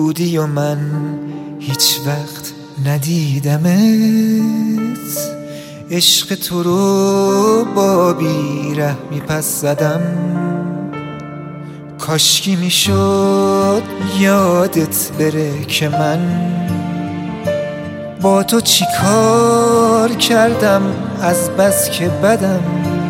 بودی و من هیچ وقت ندیدمت، عشق تو رو با بیرحمی پس زدم. کاشکی میشد یادت بره که من با تو چی کار کردم از بس که بدم.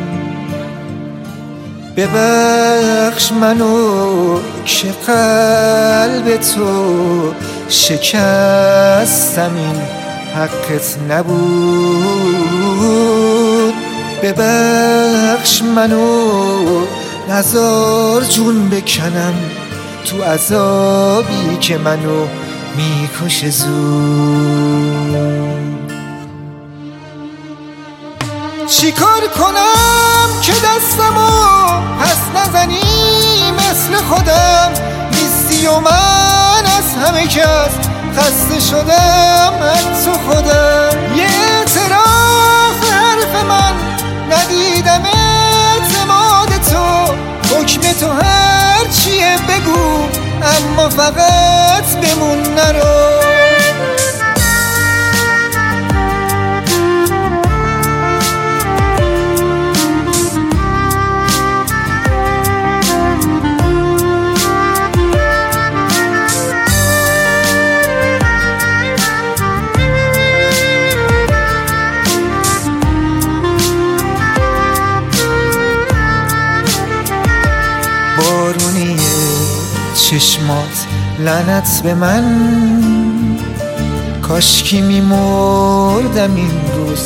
ببخش منو که قلب تو شکستم، این حقت نبود. ببخش منو نزار جون بکنم تو عذابی که منو میکشه زود. چی کار کنم که دستمو پس نزنی مثل خودم نیستی و من از همه کس خسته شدم از تو خودم. یه اعتراف حرف من ندیدم اعتماد تو، حکم تو هر چیه بگو اما فقط بمون نرو. بارونی چشمات لعنت به من، کاشکی میمردم این روز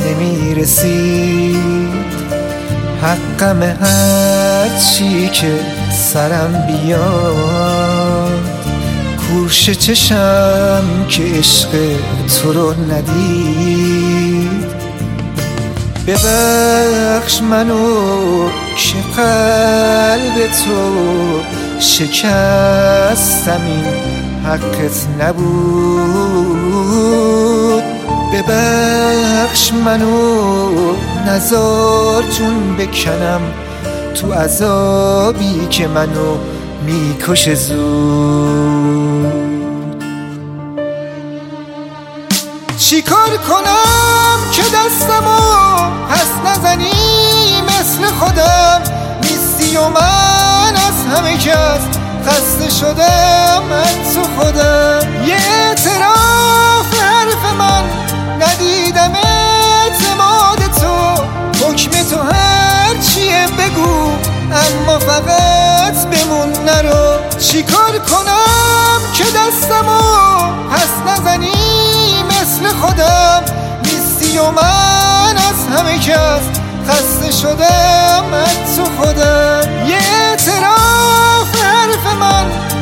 نمیرسید. حقم هر چی که سرم بیاد، کورش چشم که عشق تو رو ندید. ببخش منو که قلب تو شکستم، این حقت نبود. ببخش منو نزار جون بکنم تو عذابی که منو میکشه زود. چی کار کنم که دستمو پس نزنی مثل خودم نیستی و من از همه کس خسته شدم از تو خودم. یه اعتراف حرف من ندیدم اعتماد تو، حکم تو هر چیه بگو اما فقط بمون نرو. چی کار کنم که دستمو پس نزنی مثل خودم نیستی و من از همه کس خسته شدم از تو خودم. یه اعتراف حرف من